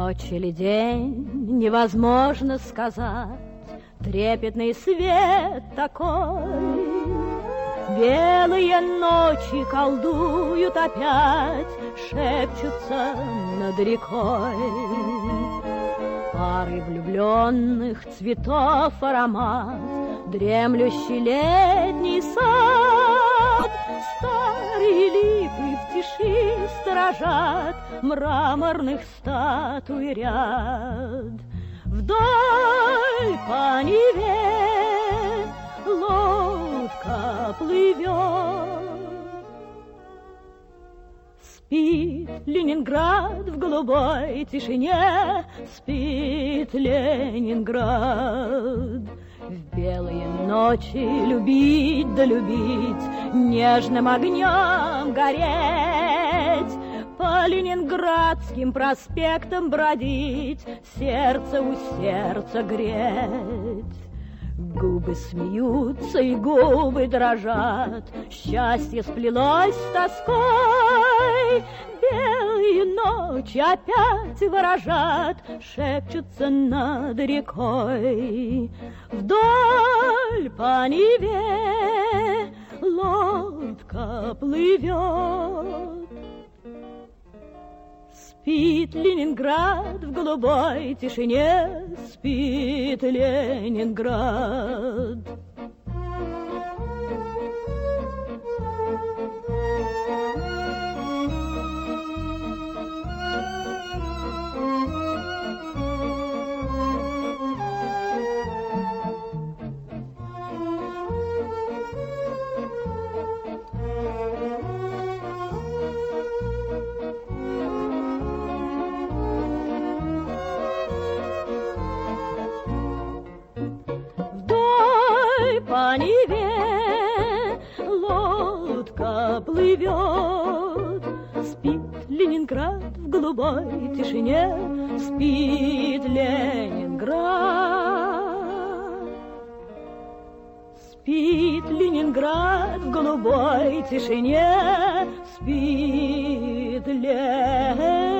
Ночь или день, невозможно сказать, трепетный свет такой. Белые ночи колдуют опять, шепчутся над рекой. Пары влюбленных цветов аромат, дремлющий летний сад. Старые липы в тиши сторожат мраморных статуй ряд. Вдоль по Неве лодка плывет. Спит Ленинград в голубой тишине, спит Ленинград. В белые ночи любить да любить, нежным огнем гореть, по ленинградским проспектам бродить, сердце у сердца греть. Губы смеются и губы дрожат, счастье сплелось с тоской. Белые ночи опять выражат, шепчутся над рекой. Вдоль по Неве лодка плывет. Спит Ленинград в голубой тишине, спит Ленинград. По Неве лодка плывет. Спит Ленинград в голубой тишине, спит Ленинград. Спит Ленинград в голубой тишине, спит Ленинград.